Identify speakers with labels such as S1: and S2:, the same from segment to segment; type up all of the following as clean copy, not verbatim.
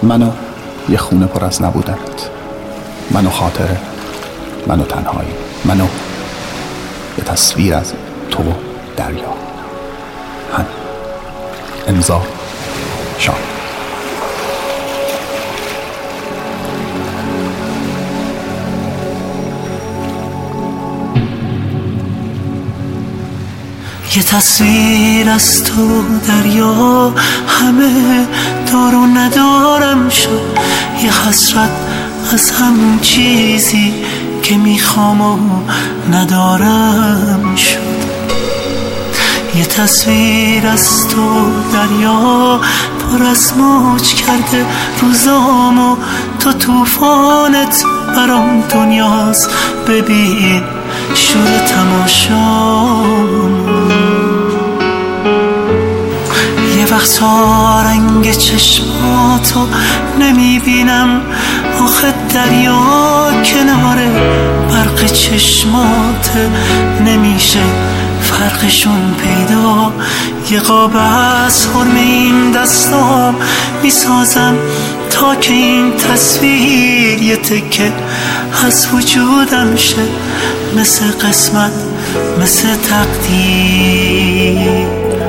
S1: منو یه خونه پر از نبودنت، منو خاطره، منو تنهایی، منو یه تصویر از تو و دریا. هم امضا شام.
S2: یه تصویر از تو دریا، همه دار و ندارم شد. یه حسرت از همون چیزی که میخوام و ندارم شد. یه تصویر از تو دریا، پر از موج کرده روزام و تو طوفانت برام دنیاست. ببین شور تماشام، یه وقتا رنگ چشماتو نمیبینم، آخه دریا کناره برق چشمات نمیشه فرقشون پیدا. یه قاب از حرم این دستام میسازم تا که این تصویر یه تکه از وجودم شه، مثل قسمت، مثل تقدیر.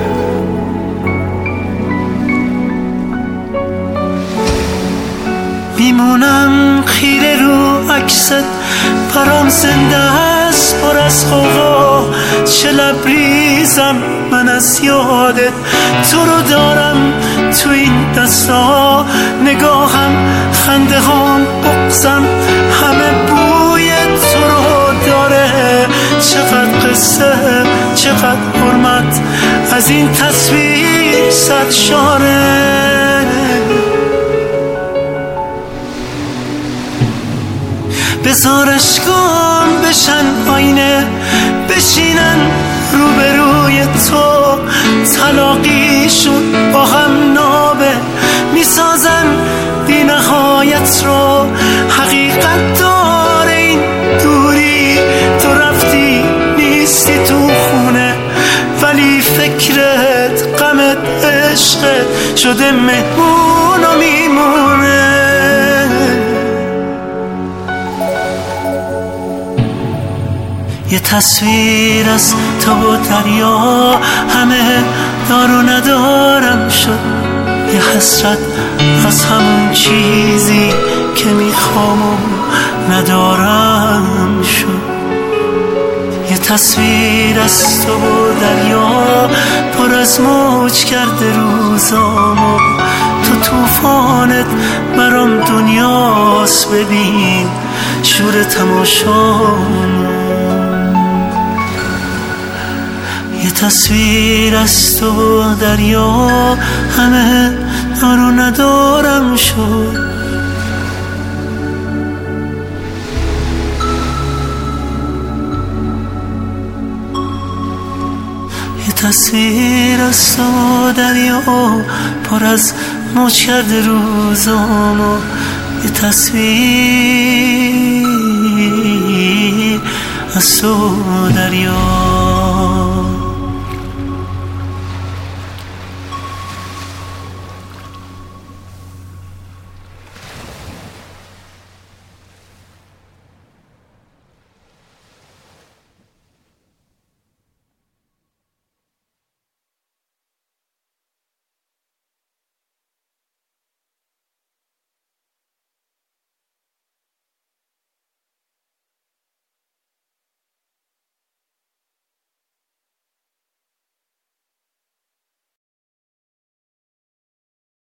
S2: میمونم خیره رو عکست، برام زنده است پر از غوغا. چه لبریزم من از یادت، تو رو دارم تو این دستا. نگاهم، خنده هام، بغضم، همه بوی تو رو داره. چقدر قصه، چقدر حرمت از این تصویر سرشاره. بذار اشکام بشن آینه، بشینن روبروی تو. تلاقیشون با هم نابه، میسازن بی نهایت رو. حقیقت داره این دوری، تو رفتی نیستی تو خونه، ولی فکرت، غمت، عشقت شده مهمون و میمونه. یه تصویر از تو و دریا، همه دار و ندارم شد. یه حسرت از همون چیزی که میخوام و ندارم شد. یه تصویر از تو و دریا، پر از موج کرده روزام و تو طوفانت برام دنیاست. ببین شور تماشام، یه تصویر از تو دریا، همه دار و ندارم شد. یه تصویر از تو دریا، پر از موج کرده روزام و یه تصویر از تو دریا.